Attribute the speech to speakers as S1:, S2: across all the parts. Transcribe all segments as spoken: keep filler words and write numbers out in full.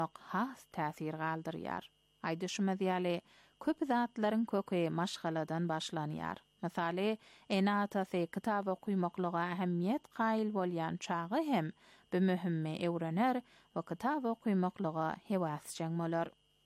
S1: has täsir galdyrýar. Aýdyşyma diýeli köp zatlaryň köke maşgaladan başlanýar. Masaly, ene atasy kitap okuýmaklyga ähemmiýet gaýyl bolýan çagy hem bu mühimmi öwrener we kitap okuýmaklyga hewasçaň bolar.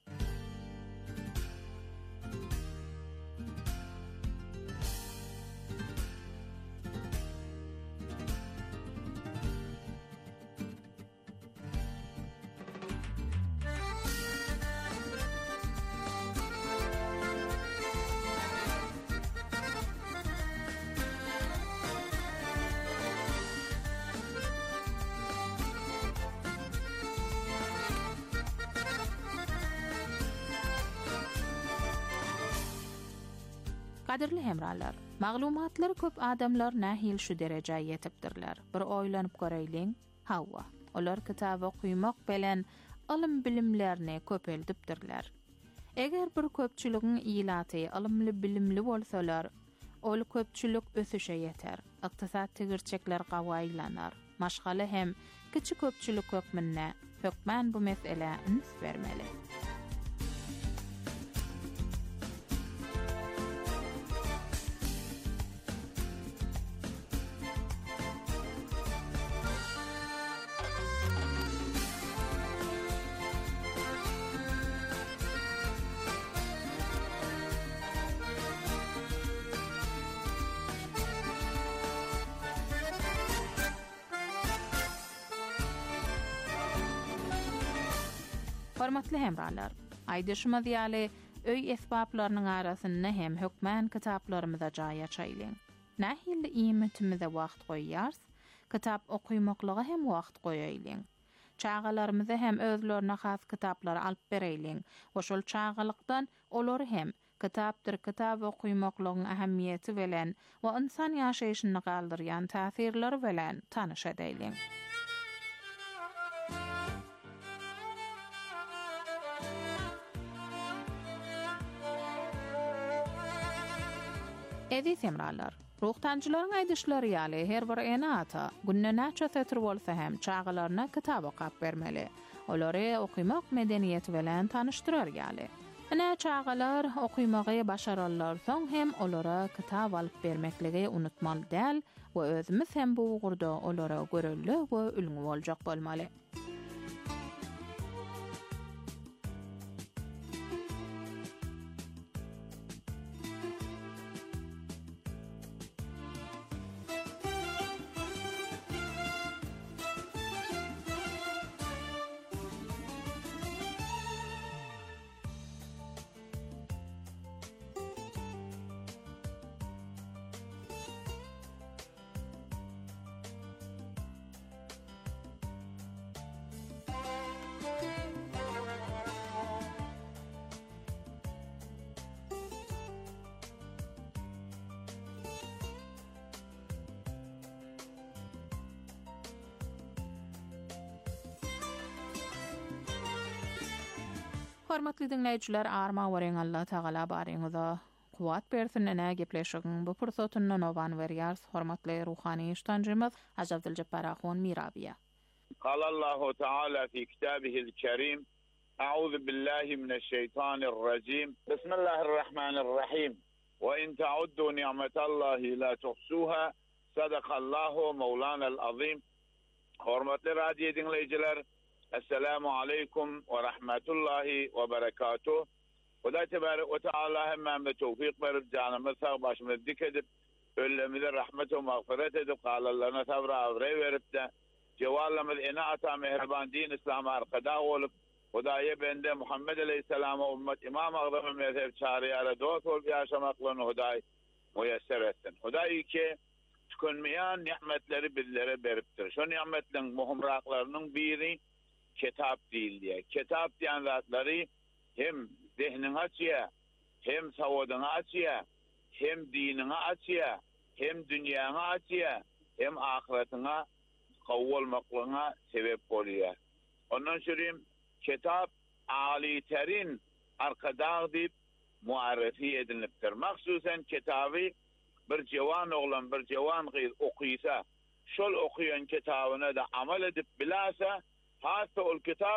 S1: Qadirli hemralar, maglumatlar köp adamlar nähil şu derejä ýetipdirler. Bir oýlanyp göreýliň, hawa. Olar kitap okuýmak bilen ilim bilimlerini köpeldipdirler. Eger bir köpçüligiň ilaty ilimli bilimli bolsalar, ol köpçülik ösüşe yeter. Ykdysat tigirçekler gawaýlanar. Maşgaly hem kiçi köpçülik hökmünde hökmän bu mesele ins bermeli. Hormatly hemralar, aýdyşyma diýeli öý esbablarynyň arasynda hem hökmän kitaplarymyza jaý açaýlyň. Nähil iýmitimize wagt goýýars, kitap okuýmaklyga hem wagt goýaýlyň. Çağalarymyza hem özlerine has kitaplar alyp bereýliň. Oşol çağalykdan olar hem kitapdyr kitap okuýmaklygyň ähemmiýeti bilen we insan ýaşaýyşyny galdyrýan täsirleri bilen tanyş edeýliň. Edi semralar, ruhtanjylaryň aýdyşlary ýaly her bir ene ata günne näçe setr bolsa hem çağalaryna kitap okap bermeli. Olary okuýmak medeniýeti bilen tanyşdyrar ýaly. Ene çağalar okuýmagy başararlar soň hem olara kitap alyp bermekligi unutmaly däl we özümiz hem bu ugurda olara görelli we ülgü boljak bolmaly. Hormatly dinleýijiler, arma weriň Allah Taala baryňyza kuwat bersin ene gepleşigiň bu pursatyndan oban berýärs. Hormatly ruhani iştanjymyz Hacı Abdülcebbar Ahun Mirabiýa.
S2: Qalallahu Taala fi kitabihi'l kerim. A'udhu billahi mineşşeytanirracim. Bismillahirrahmanirrahim. Ve in ta'uddu ni'metallahi la tuhsuha. Sadakallahu mevlana'l azim. Hormatly radio dinleýijiler, Esselamu aleykum ve rahmetullahi ve berekatuh. Huda tebarek ve teala hemmemde tevfik verip canımız sağ başımızı dik edip ölümüze rahmet ve mağfiret edip kalallarına sabra avre verip de cevallamız ene ata mehriban din İslam'a arkada olup Hudaya bende Muhammed Aleyhisselam'a ümmet İmam Ağzam'ı mezhep çağrıyara dost olup yaşamaklarını Huday müyesser etsin. Huday ki tükünmeyen nimetleri bizlere beriptir. Şu nimetlerin muhimraklarının biri kitap değil diye. Kitap diyen zatları hem zihnini açıya, hem savudunu açıya, hem dinini açıya, hem dünyanı açıya, hem ahiretine kavvalmaklığına sebep oluyor. Ondan sonra kitap âli terin arkadağ deyip muarrefi ediliptir. Maksusen kitabı bir cevan oğlan, bir cevan gıyır okuysa, şol okuyan kitabına da amel edip bilase, hasta ol kitap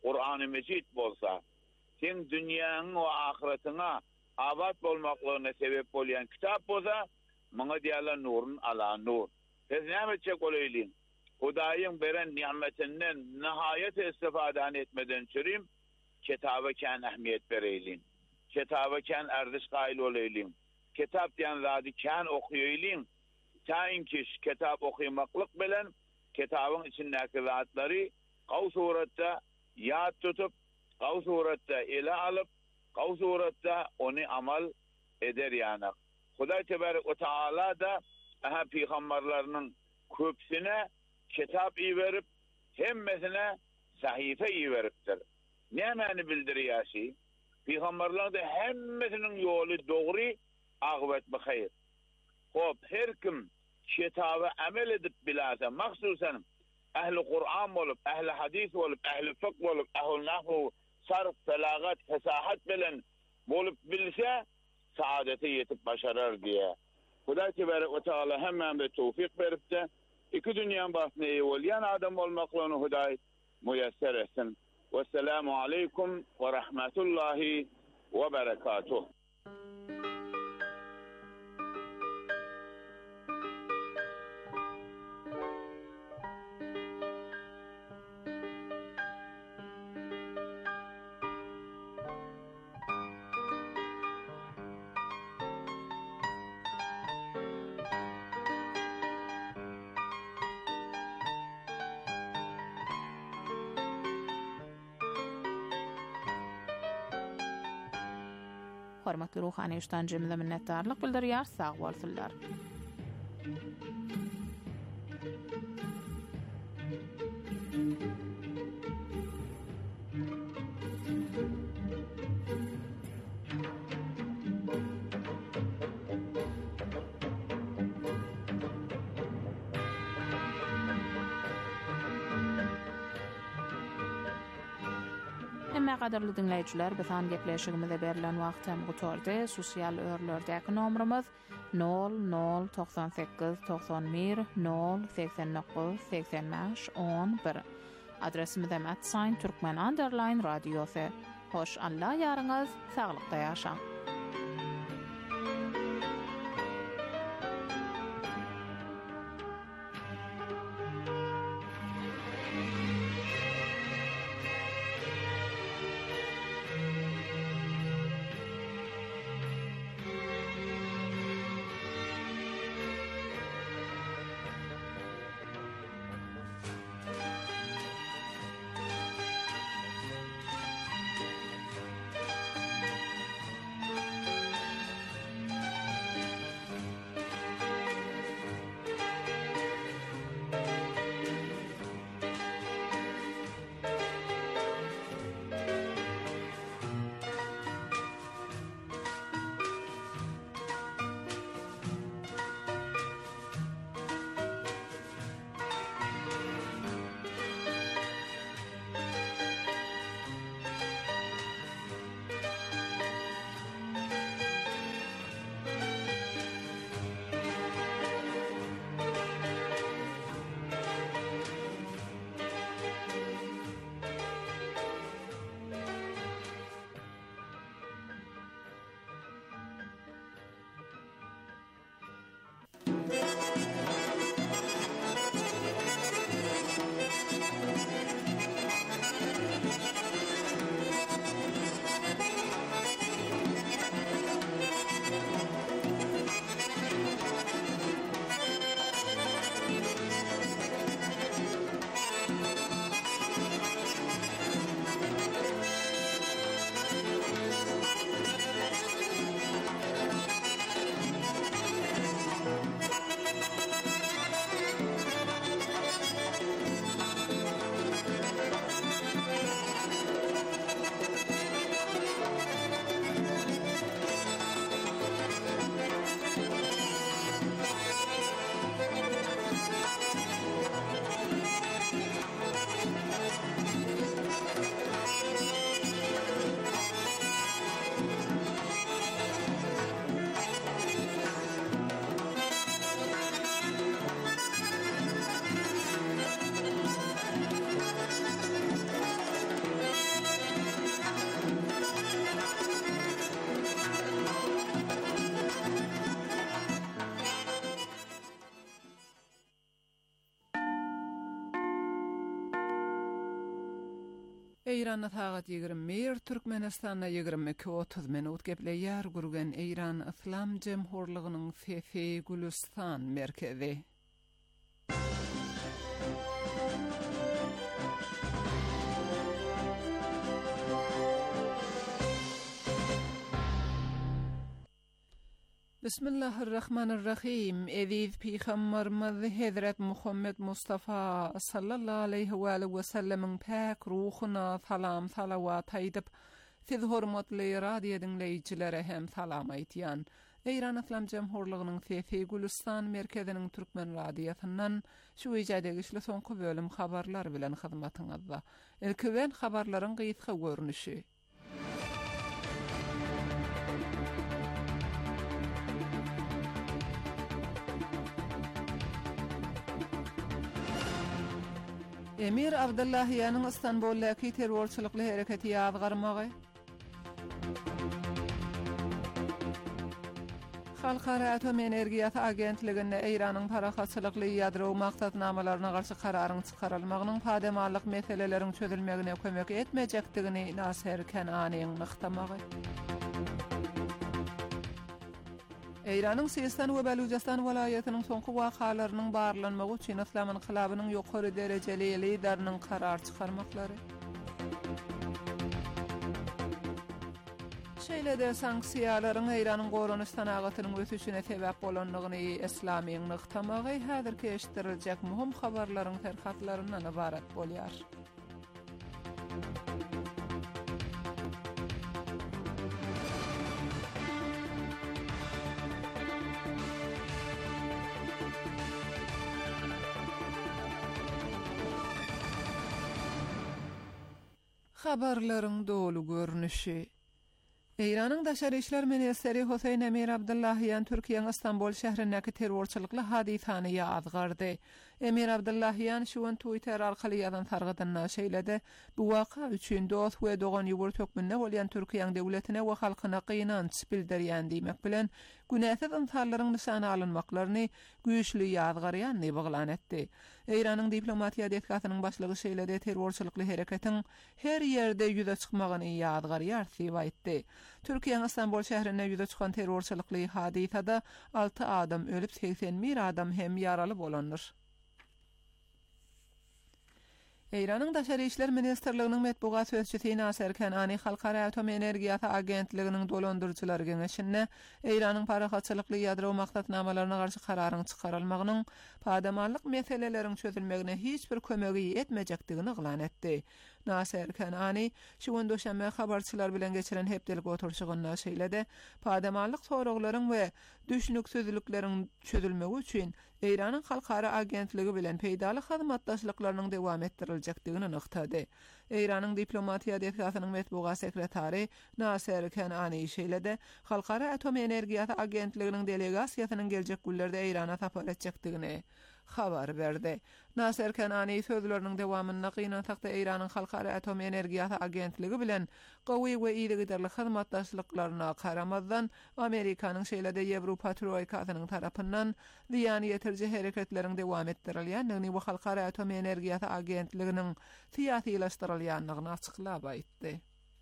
S2: Kur'an-ı Mecid bolsa, sen dünyanın ve ahiretine abat bolmaklığına sebep bolan kitap bolsa, mana diýerler nurun ala nur. Siz näme etjek bolýaryn? Hudaýyň beren nimetinden nihayet istifade etmeden çürüm, kitaba kan ähmiýet bereýlin. Kitaba kan ardyş gaýl boleýlin. Kitap diýen zady kan okuýaýlyn. Taýinki kitap okuýmaklyk bilen kitabyň içindäki zatlary gaw suratda ýat tutup, gaw suratda ele alyp, gaw suratda ony amal eder ýanak. Hudaý tebarek we taala da aha peýgamberleriň köpsine kitap iýerip, hemmesine sahife iýeripdir. Nämäni bildirýärsi? Peýgamberler de hemmesiniň ýoly dogry, agybat bähayr. Hop, her kim kitaba amel edip bilase, maksusan ehli Kur'an bolup, ehli hadis bolup, ehli fıkh bolup, ehli nahwu, sarf, belagat, fesahat bilen bolup bilse, saadete yetip başarar diye. Hudaý tebarek we taala hemmeme tawfik beripdi. İki dünýäň basyna ýolyan adam bolmaklaryny Hudaý muýasser etsin. Vesselamu aleykum ve rahmetullahi ve berekatuh.
S1: Hormatly ruhany işden jemle minnetdarlyk bildirýär, sag bolsunlar. Emma gadarly dinleýijiler, bizan gepleşigimizde berilen wagtym gutordy. Sosial örlerdäki nomrumuz nol nol doksan sekiz doksan bir nol seksen dokuz seksen beş on bir. Adresimiz hem at sign Türkmen underline radyosu. Hoş Allah ýaryňyz saglykda ýaşaň.
S3: Eýranda tagat ýygrimi bir, Türkmenistanda ýygrimi iki otuz minut gepleýär gurgen Eýran Islam Jemhurlygynyň Fefe Gülistan merkezi. Bismillahirrahmanirrahim. Eziz Peygamberimiz Hazret Muhammed Mustafa sallallahu aleyhi ve sellem'in pak ruhuna salam salavat aýdyp, siz hormatly radio dinleýijilere hem salam aýtýan. Eýran Islam Jemhurlygynyň Fefe Gülistan merkeziniň Türkmen radiosundan şu ýerde güçli soňky bölüm habarlar bilen hyzmatyňyzda. Ilkiwen habarlaryň gysga görnüşi. Emir Abdullahiýanyň Istanbuldaky terrorçylykly hereketi ýazgarmagy. Halkara Atom Energiýasy Agentliginde Eýranyň parahatçylykly ýadro maksatnamalaryna garşy kararyň çykarylmagynyň pademallyk meseleleriň çözülmegine kömek etmejekdigini Nasir Kenanyň mykdamagy. Eýranyň Sistan we Baluchistan welaýatynyň soňky wakalarynyň barlanmagy üçin Islam inqilabynyň ýokary derejeli lideriniň karar çykarmaklary. Şeýle-de sanksiýalaryň Eýranyň goranystan agatynyň ötüşine sebäp bolanlygyny Islamiň mykdamagy häzirki eşitdirilejek muhim habarlaryň terhatlaryndan ibarat bolýar. Habarlaryň dolu görnüşi. Eýranyň Daşary işler ministeri Hoseýn Emir Abdullahiýan Türkiýeň Istanbul şäherindäki terrorçylykly hadisany ýazgardy. Emir Abdullahiýan şuň Twitter arkaly ýazan sargydyna şeýlede, bu waka üçin dost we dogan ýugur tökmünde bolýan Türkiýeň döwletine we halkyna gynanç bildirýän diýmek bilen, günäsiz insanlaryň nişana alynmaklaryny güýçli ýazgarýany baglan etdi. Eýranyň diplomatiýa detgatynyň başlygy şeýlede terrorçylykly hereketiň her ýerde ýüze çykmagyny ýazgarýar diýip aýtdy. Türkiýeň Istanbul şäherinde ýüze çykan terrorçylykly hadisada alty adam ölüp seksen bir adam hem ýaraly bolandyr. Eýranyň Daşary işler ministrliginiň medbugat sözçüsi Nasir Kenany Halkara Atom Energiýasy Agentliginiň dolandyrjylar geňeşinde Eýranyň parahatçylykly ýadro maksatnamalaryna garşy kararyň çykarylmagynyň pademallyk meseleleriň çözülmegine hiç bir kömegi etmejekdigini glan etdi. Nasir Kenany şuň döşeme habarçylar bilen geçiren hepdelik oturşygyna şeýlede, pademallyk soraklaryň we düşnüksizlikleriň çözülmegi üçin Eýranyň Halkara Agentligi bilen peýdaly hyzmatdaşlyklarynyň dowam ettiriljekdigini nyktady. Eýranyň diplomatiýa detgatynyň medbugat sekretary Nasir Kenany şeýlede, Halkara Atom Energiýasy Agentliginiň delegasiýasynyň geljek günlerde Eýrana tapar etjekdigini habar berdi. Nasir Kenany sözleriniň dowamyna gyna takda Eýranyň Halkara Atom Energiýasy Agentligi bilen gowy we ýygydarly hyzmatdaşlyklaryna karamazdan Amerikanyň şeýlede Ýewropa troýkasynyň tarapyndan diýany ýetirji hereketleriň dowam etdirilýändigini we Halkara Atom Energiýasy Agentliginiň siýasylaşdyrylýanlygyny açyklap aýtdy.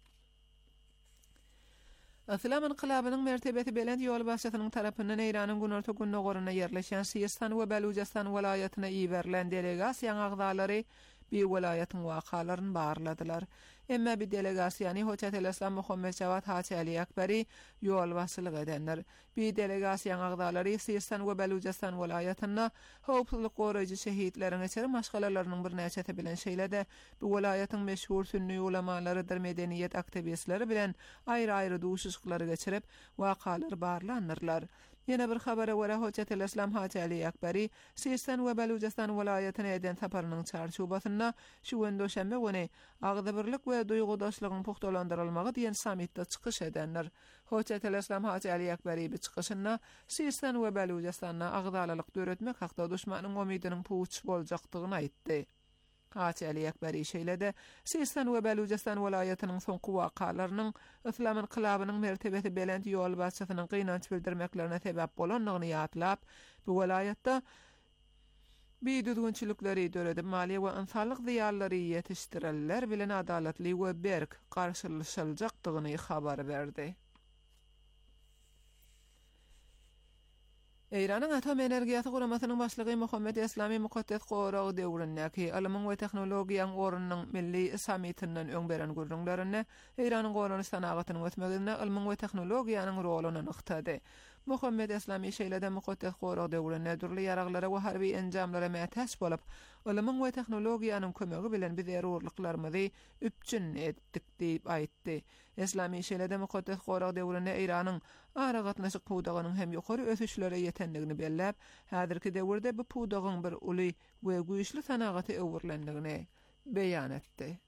S3: Islam inqilabynyň mertebeti belend ýol başçysynyň tarapyndan Eýranyň günorta günnogoruna ýerleşen Sistan we Baluchistan welaýatyna ýiberilen delegasiýaň agzalary bir welaýatyň wakalaryny barladylar. Emma bir delegasiýany Hoçat el-Islam Muhammed Jawad Haçy Ali Akbari ýol başçylyk edenler. Bir delegasiýaň agzalary Sistan we Baluchistan welaýatyna howpsuzlyk goraýjy şehitlerine içeri maşgalalarynyň bir näçesi bilen şeýlede, bu welaýatyň meşhur sünni ulemalary, medeniýet aktivistleri bilen aýry-aýry duşuşyklary geçirip wakalary barlanyrlar. Yine bir habara göre Hoçat el-Islam Haçy Ali Akbari Sistan we Baluchistan welaýatyna eden saparynyň çarşubasyna şuň döşeme güni agdy birlik we duýgudaşlygyň puhtalandyrylmagy diýen samitde çykyş edenler. Hoçat el-Islam Haçy Ali Akbari bir çykyşynda Sistan we Baluchistana agdalylyk döretmek hakda düşmanyň umydynyň puç boljakdygyny aýtdy. Haçy Ali Akbari şeýlede, Sistan we Baluchistan welaýatynyň soňky wakalarynyň Islam inqilabynyň mertebeti belend ýol başçysynyň gynanç bildirmeklerine sebäp bolanlygyny ýatlap, bu welaýatda Büýdüzgünçilikleri döredip maliýe we insanlyk diýarlary ýetişdirenler bilen adalatly we berk garşylaşyljakdygyny habar berdi. Eýranyň atom energiýasy guramasynyň başlygy Muhammed Eslami Mukaddes Goragy döwründäki ilmiň we tehnologiýanyň orunynyň milli samitinden öň beren gurrunlaryny Eýranyň gorany sanagatynyň ötmegine ilmiň we tehnologiýanyň roluny nyktady. Muhammed Eslami şeýlede Mukaddes Goragy döwründe durly ýaraglara we harby enjamlara mätäç bolup, ilmiň we tehnologiýanyň kömegi bilen biz erurlyklarymyzy üpçün etdik diýip aýtdy. Eslami şeýlede Mukaddes Goragy döwründe Eýranyň ara gatnaşyk puwdagynyň hem ýokary ösüşlere ýetendigini belläp, häzirki döwürde bu puwdagyň bir uly we güýçli sanagaty öwürlendigini beýan etdi.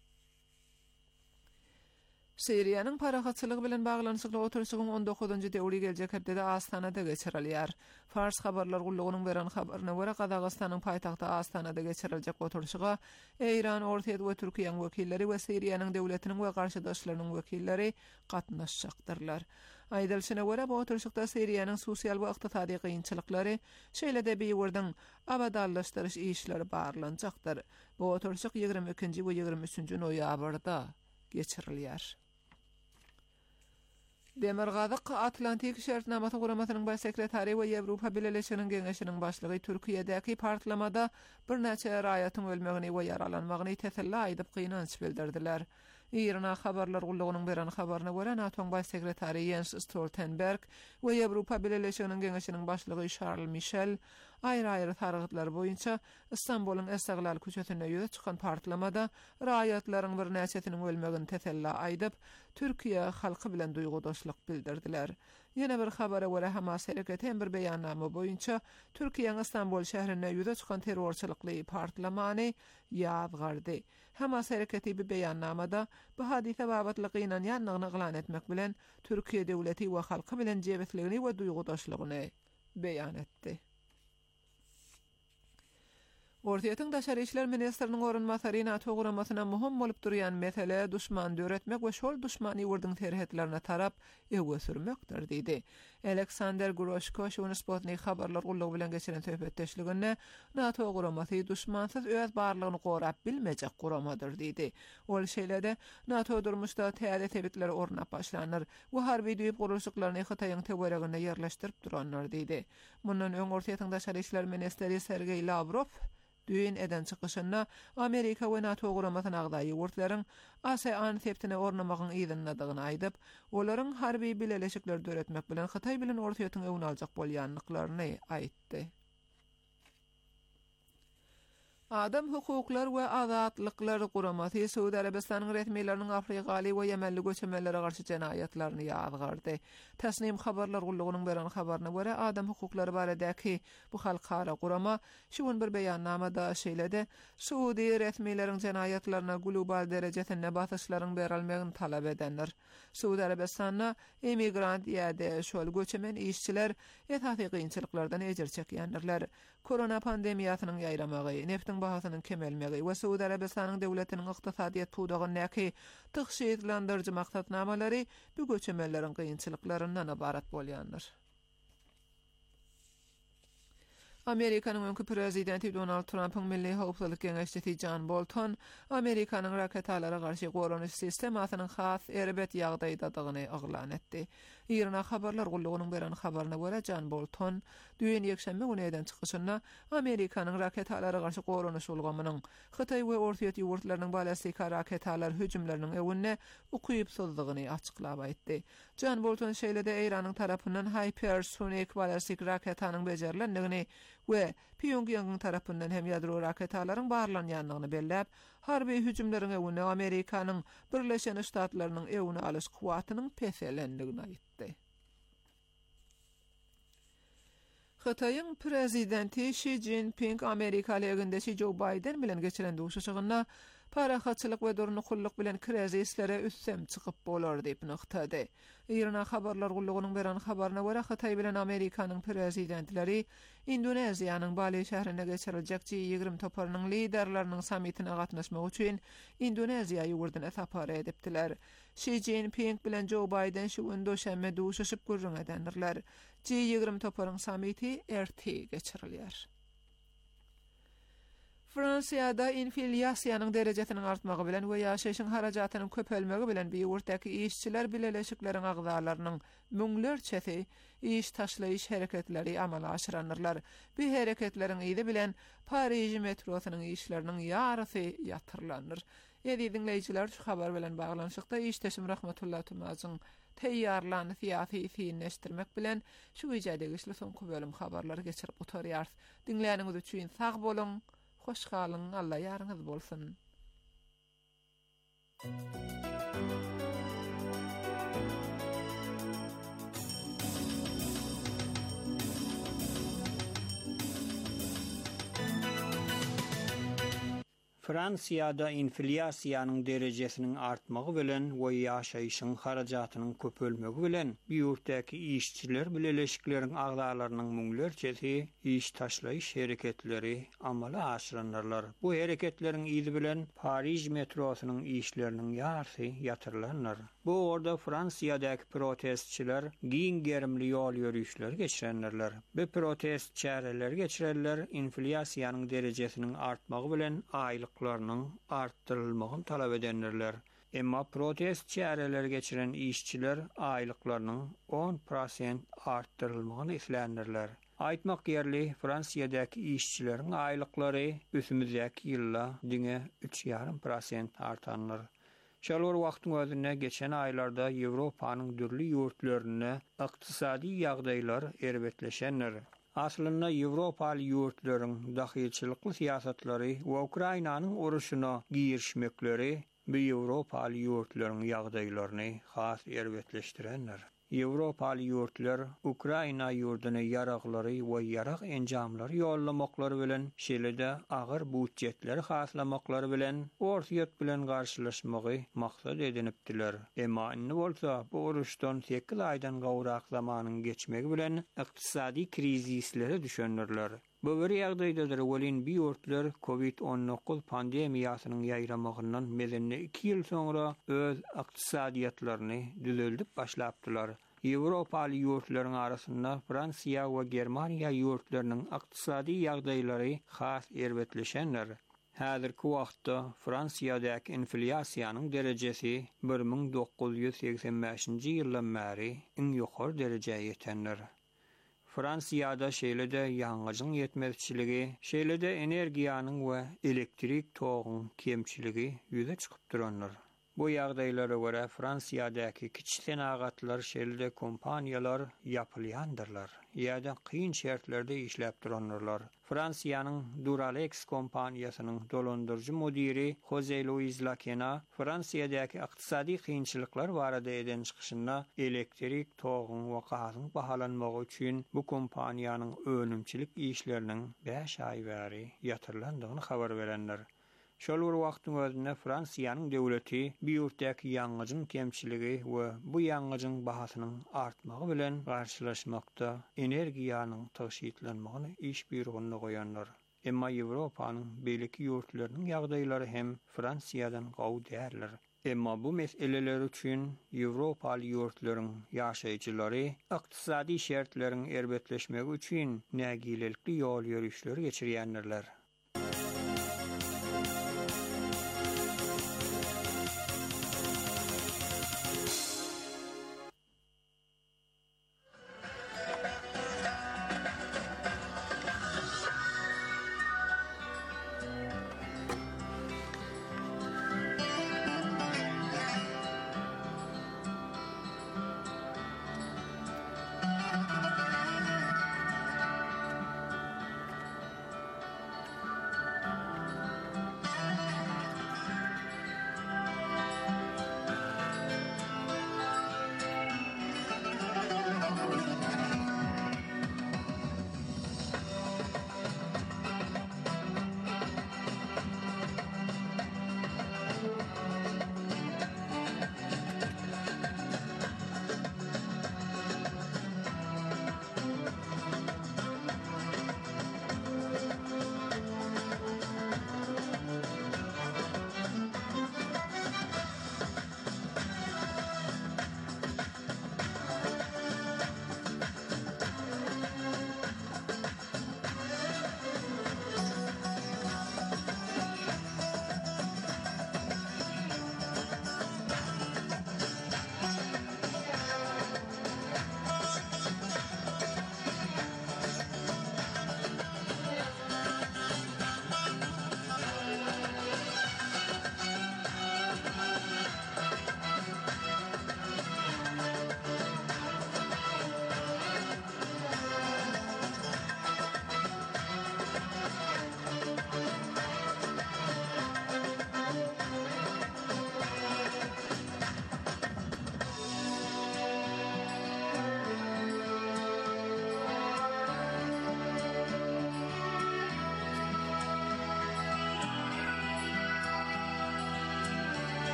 S3: Siriýanyň parahatçylygy bilen baglanyşykly oturuşygyň on dokuzunjy döwri geljek hepde Astanada geçirilýär. Fars habarlar gullugynyň beren habaryna görä Kazakstanyň paýtagty Astanada geçiriljek oturuşyga Eýran, Orta we Türkiýanyň wekilleri we Siriýanyň döwletiniň we garşydaşlarynyň wekilleri gatnaşacaktyrlar. Aýdylşyna görä bu oturuşykda Siriýanyň sosial we ykdysady kynçylyklary, şeýlede beýwirdiň abadallaşdyryş işleri barlanjakdyr. Bu oturuşyk ýygrimi ikinji we ýygrimi üçünji noýabrda geçirilýär. Demirgazyk Atlantik şertnamaty guramasynyň baş sekretary we Ýewropa Birleşiginiň Geňeşiniň başlygy Türkiýedäki partlamada bir näçe raýatyň ölmegini we yaralanmagyny teselli aýdyp gynanç bildirdiler. Irana habarlar gullugynyň beren habaryna görä NATO baş sekretary Jens Stoltenberg we Ýewropa Birleşiginiň Geňeşiniň başlygy Charles Michel aýry-aýry taryglar boýunça Istanbulyň Estaglal köçesinde ýüze çykan partlamada raýatlaryň bir näçetiniň ölmegini teselli aýdyp Türkiýe halky bilen duýgudaşlyk bildirdiler. Ýene bir habara görä Hamas hereketi hem bir beýannama boýunça Türkiýeň Istanbul şäherinde ýüze çykan terrorçylykly partlamany ýazgardy. Hamas hereketi bu beýannamada bu hadise babatlygynyň ýanlygyny glan etmek bilen Türkiýe döwleti we halky bilen jebetligini we duýgudaşlygyny beýan etdi. Ortaýatyň daşary işler ministriniň orunmasary NATO guramasyna muhim bolup durýan mesele duşman döretmek we şol duşmany ýurdyň terhetlerine tarap öwge sürmekdir diýdi. Alexander Groshko şonu Sputnik habarlar gullugy bilen geçiren söhbetdeşliginde NATO guramasy duşmansyz öz barlygyny gorap bilmejek guramadyr diýdi. Ol şeýlede NATO durmuşda täze tebitleri ornap başlanýar we harby düýüp gurulşyklaryny Hytaýyň tegeregine ýerleşdirip duranlar diýdi. Mundan öň Ortaýatyň daşary işler ministri Sergey Lavrov düýün eden çykyşynda Amerika we NATO guramasyna agdaý ýurtlaryň ASEAN septine ornamagyň ýygynydygyny aýdyp, olaryň harby bileleşikler döretmek bilen Hytaý bilen Ortaýatyň öwüne aljak bolýanlyklaryny aýtdy. Adam hukuklar we azatlyklary guramasy Suudi Arabistanyň resmiýetleriniň Afrikaly we Yemenli göçmenlere garşy jenayatlaryny ýazgardy. Tasnim habarlar gullugynyň beren habaryna görä adam hukuklary baradäki bu halkara gurama şuň bir beýannamada şeýlede Suudi resmiýetleriniň jenayatlaryna global derejesinde basyşlaryň berilmegini talap edenler. Suudi Arabistanyna emigrant ýa-da şol göçmen işçiler etaty gynçylyklardan ejer çekýänler. Korona pandemiýasynyň ýaýramagy, neftiň bahasynyň kemelmegi we Suudi Arabistanyň döwletiniň ykdysadyýat puwdagyny tygyşylandyrjy maksatnamalary bu göçmenleriň gynçylyklaryndan ibarat bolýandyr. Amerikanyň öňkü prezidenti Donald Trump'ın Milli Howpsuzlyk Geňeşçisi John Bolton, Amerikanyň raketlara garşy goranyş sistemasynyň has erbet ýagdaýdadygyny aglan etdi. Irana habarlar gullugynyň beren habaryna görä John Bolton, düýün ýekşembe güni eden çykyşynda Amerikanyň raketlara garşy goranyş ulgamynyň Hytaý we Ortaýat ýurtlarynyň balastik raketlar hüjümleriniň ewine ukypsuzlygyny açyklap aýtdy. John Bolton şeýlede Eýranyň tarapyndan hypersonik balastik raketanyň bejerilendigini we Pyongyang'ın tarapyndan hem ýadro raketalaryň barlanýanlygyny belläp, harby hüjümleriň ewine Amerikanyň Birleşen Ştatlarynyň ewine alyş kuwatynyň peselendigini aýtdy. Hytaýyň prezidenti Xi Jinping Amerika legindeki Joe Biden bilen geçiren duşuşygyna parahatçylyk we durnukullyk bilen krizisleri üssem çykyp bolar diýip nyktady. Irana habarlar gullugynyň beren habaryna görä Hytaý bilen Amerikanyň prezidentleri Indoneziýanyň Bali şäherinde geçiriljek G ýygrimi toparynyň liderleriniň samitine gatnaşmak üçin Indoneziýa ýurduna sapar edipdiler. Xi Jinping bilen Joe Biden şu gün döşembe duşuşyp gurrun edendirler. G ýygrimi toparynyň samiti erti geçirilýär. Fransiyada inflyasiýanyň derejesiniň artmagy bilen we ýaşaýyşyň harajatynyň köpelmegi bilen biýurtdaky işçiler bileşikleriniň agzalarynyň müňlerçesi iş taşlaýyş hereketleri amala aşyranyrlar. Bu hereketleriň ýyly bilen Paris metrosynyň işleriniň ýarysy ýatyrlanýar. Ýa-da dinleýijiler şu habar bilen baglanyşykda işteşim Rahmetullah Tumazyň teýýarlany fiýaty fiýinleşdirmek bilen şu ýerde güçli soňky bölüm habarlary geçirip oturýar. Dinleýäniňiz üçin sag bolun. Hoş kalın, Allah yarınız bolsun.
S4: Fransiyada inflyasiýanyň derejesiniň artmagy bilen we ýaşaýyşyň harajatynyň köpelmegi bilen ýurtdaky işçiler bileşikleriň agzalarynyň müňlerçesi iş taşlaýyş hereketleri amala aşyranyrlar. Bu hereketleriň ýyly bilen Paris metrosynyň işleriniň ýarysy ýatyrlanýar. Bu orada Fransiyadaky protestçiler giň gerimli ýol ýürüýüşleri geçirenler. Bu protest çäreleri geçirenler inflyasiýanyň derejesiniň artmagy bilen aýlyklarynyň artdyrylmagyny talap edenler. Emma protest çäreleri geçiren işçiler aýlyklarynyň on prosent artdyrylmagyny islenirler. Aýtmak ýerli Fransiyadaky işçileriň aýlyklary ösümüzdäki ýylda diňe üç ýarym prosent artanlar. Şolor wagtyň özüne geçen aýlarda Ýewropanyň dürli ýurtlaryna ykdysady ýagdaýlar erbetleşenler. Aslynda Ýewropaly ýurtlaryň dahyçylykly siýasatlary we Ukrainanyň uruşyna girişmekleri bu Ýewropaly ýurtlaryň ýagdaýlaryny has erbetleşdirenler. Ýewropaly ýurtlar Ukraina ýurduny ýaraklary we ýarak enjamlary ýollamaklary bilen şeýle-de agyr budjetleri haslamaklary bilen ortaýat bilen garşylaşmagy maksat edinipdiler. Emma indi bolsa bu uruşdan sekiz aýdan gowrak zamanyň geçmegi bilen ykdysady krizislere düşenlerler. Bu bir ýagdaýdadyr welin bir ýurtlar covid on dokuz pandemiýasynyň ýaýramagyndan mezenli iki ýyl soňra öz ykdysadyatlaryny düzeldip başlapdylar. Ýewropaly ýurtlaryň arasynda Fransiýa we Germaniýa ýurtlarynyň ykdysady ýagdaýlary has erbetleşenler. Häzirki wagtda Fransiyadaky inflyasiýanyň derejesi bir ming dokuz ýüz seksen beşinji ýyldan bäri iň ýokary derejeye ýetenler. Fransiyada şeýle-de ýangyjyň ýetmezçiligi, şeýle-de energiýanyň we elektrik togyň kemçiligi ýüze çykyp duranlar. Bu ýagdaýlara görä Fransiyadaky kiçik senagatlar şeýle-de kompaniýalar ýapylýandyrlar. Ýa-da kıyın şertlerde işläp duranlar. Fransiýanyň Duralex kompaniýasynyň dolandyrjy mudiri Jose Luis Laquena Fransiyadaky ykdysady kynçylyklar barada eden çykyşynda elektrik togyň we gazyň bahalanmagy üçin bu kompaniýanyň önümçilik işleriniň beş aý bäri ýatyrlandygyny habar berenler. Şol bir wagtyň özünde Fransiýanyň döwleti bir ýurtdaky ýangyjyň kemçiligi we bu ýangyjyň bahasynyň artmagy bilen garşylaşmakda energiýanyň taşytlanmagyny iş buyrugyna goýanlar. Emma Ýewropanyň beýleki ýurtlarynyň ýagdaýlary hem Fransiýadan gowy därler. Emma bu meseleler üçin Ýewropaly ýurtlaryň ýaşaýjylary ykdysady şertleriň erbetleşmegi üçin nägilelikli ýol ýürüýüşleri geçirýänler.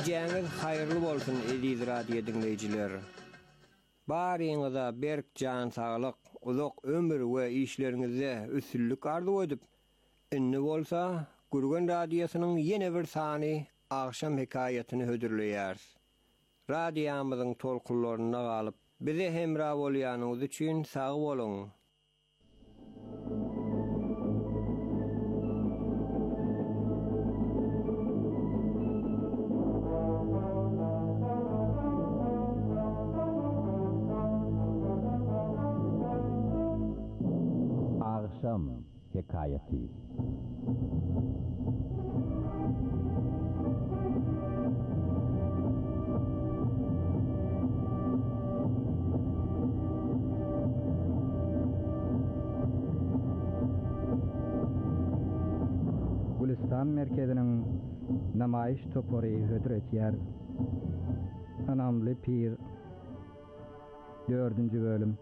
S4: Geceniz hayırlı bolsun aziz radio dinleyijiler. Baryňyza berk jan saglyk, uzak ömür we işleriňizde üstünlük arzu edip, inni bolsa Gurgun Radiosynyň ýene bir sany akşam hekaýatyny hödürleýär. Radiýamyzyň tolkunlaryna galyp, bize hemra bolýanyňyz üçin sag bolun.
S5: Akşam hekayeti. Gülistan merkezinin namayiş topory hödür etýär. Anamly pir dördünji bölüm.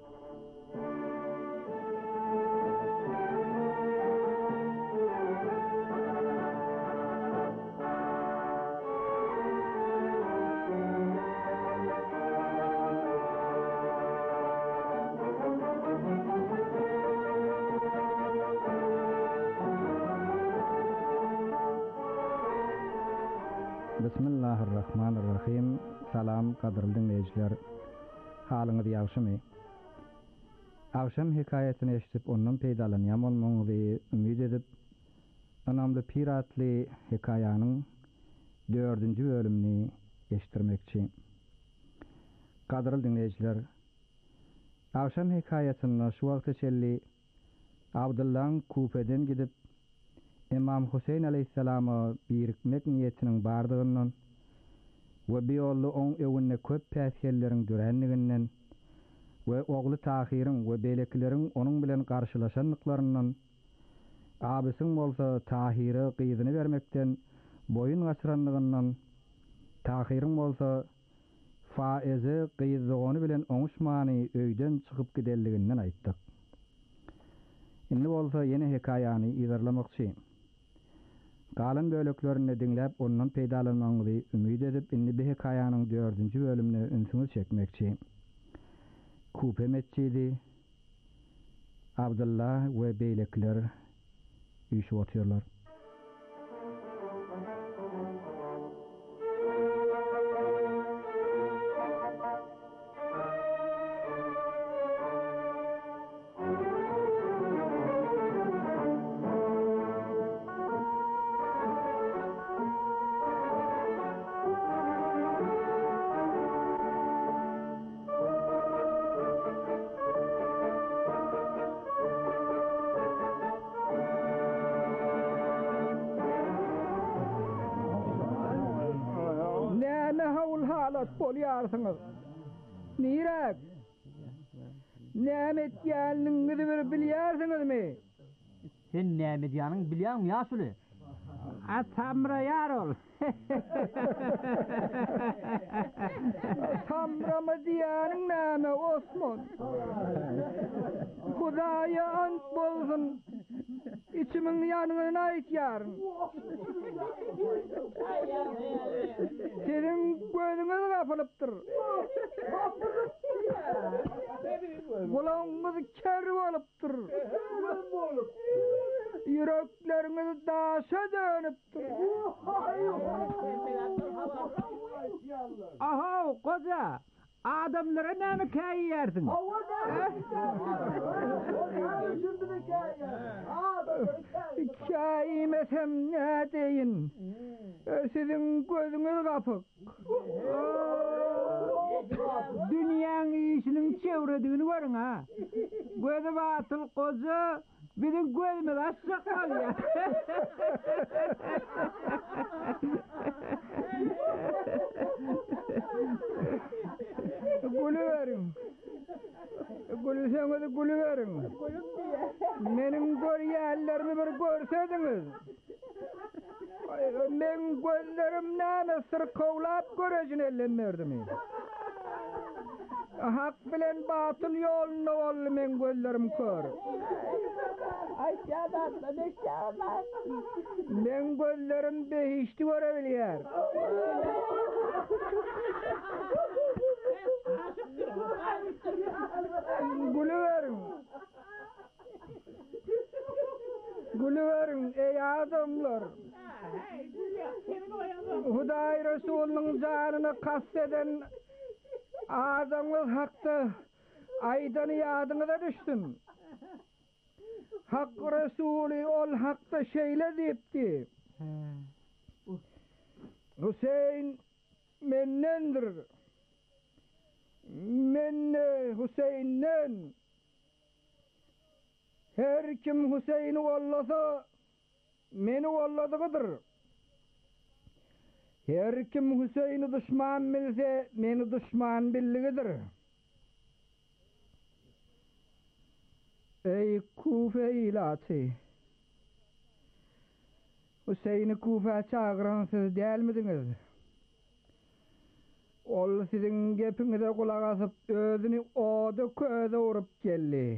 S5: Bismillahirrahmanirrahim. Salam kadrly dinleyijiler. Halyňyz ýagşymy? Akşam hekaýatyny eşitip ondan peýdalanýan bolmaňyzy ümid edip, Anamly pir atly hekaýanyň dördünji bölümini eşitdirmekçi. Kadrly dinleyijiler, akşam hekaýatyny şu wagt içelli Abdullaň Kupeden gidip İmam Huseyn aleyhissalama birikmek niyetinin bardığından ve bir yollu on evine köp päsiyellerin dürenliginden ve oğlu Tahir'in ve beleklerin onun bilen karşılaşanlıklarından abisin bolsa Tahir'e kıyızını vermekten boyun gasıranlığından Tahir'in bolsa faizi kıyızlığını bilen oňuşmany öyden çıkıp gidelliginden aýtdyk. Indi bolsa yeni hekaýany ýazarlamakçy. Galan böleklerini dinläp ondan peýdalanmaňyzy ümid edip indi bir hekaýanyň dördünji bölümini ünsüňiz çekmekçi. Kupe mescidi Abdullah we beýlekler üşüp otyrlar. Bolýarsyňyz. Nirek? Näme etýänliňizi bir bilýärsiňizmi?
S6: Sen näme diýanyň bilýärmi ýaşuly?
S5: Atamra yarol.
S6: Tamra mı diýanyň näme Osman? Hudaýa ant bolsun. İçimiň ýanyna aýtýaryn. Senin gözüňiz gapalypdyr. Gulaňyňyz kär bolypdyr. Yürekleriňiz daşa dönüpdir.
S5: Aha, koca, adamlara näme käýýärsiň?
S6: Käýmesem nä deýin? Sizin gözüňiz gapyk.
S5: Dünýäň işiniň çewredigini görüň ha. Gözi batyl koza, bizim gözümiz açyk bolýar.
S6: Gülüverin. Gülüseňiz gülüverin. Menin görýänlerimi bir görsediňiz. Men gözlerim näme sırkowlap görejin ellenmerdimi? hak bilen batıl yoluna ol men gözlerim kör.
S7: Aşağıdan da aşağıdan.
S6: Men gözlerim behişti görebilýär. Gülüverin. Gülüverin ey adamlar. Hudaý Resulunyň janyna kasteden adamlar hakda aydan ýadyňyza düşdüm. Hak Resuli ol hakda şeýle diýipdi. Hüseyin mennendir. Men Hüseyin'den. Her kim Hüseyin'i ollasa meni olladygydyr. Her kim Hüseyin'i düşman bilse meni düşman billigidir. Ey Kufe ilaçy. Hüseyin'i Kufe çağıran siz dälmidiňiz? Ol sizin gepiňize kulak asyp özüni oda köze urup geldi.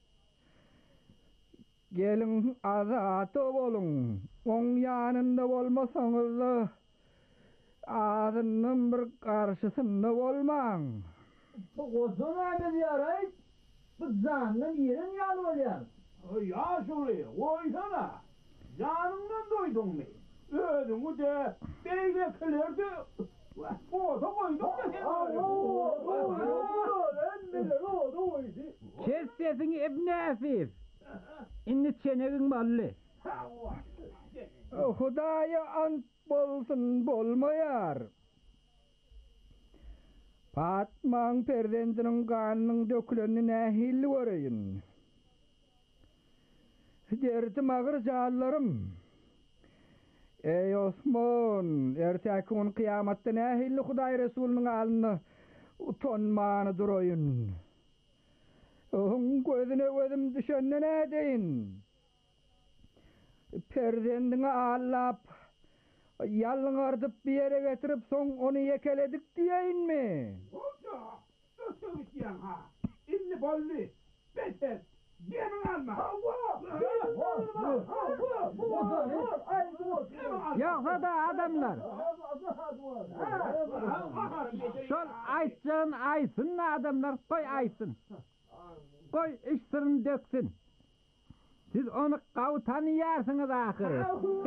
S6: Gelin azatı bolun. On ýanynda bolmasaňyz da azynyň bir karşysynda bolmaň.
S7: Bu gozun ämir ýaray. Bu zanyň ýerin ýaly bolýar.
S8: Ya şuly, oýsana. Janyňdan doýduňmy? Özüňi de beýle kilerdi. O da koydum da sen
S6: Kes sesini İbn Afif. İnni çenegin ballı. Hudaýa ant bolsun bolmaýar. Fatmaň perdendiniň ganynyň dökülenini nähil göreýin. Derdim agyr jallarym. Ey Osman, ertäki gün kıyamatda nähilli Hudaý Resulunyň alyny utanmany duroýun. Oň gözüne gözüm düşende nädeýin? Perdendiňi allap, ýalňardyp bir ýere getirip soň onu ýekeledik diýeýinmi?
S8: Hoca, ötüp ýan ha. Inni bolly, beter. Gelin alma.
S6: Yoksa da adamlar. Şol aýtjan aýsyn adamlar, koy aýsyn. Koy işsirini döksün. Siz onu gawy tanıýarsyňyz ahyry.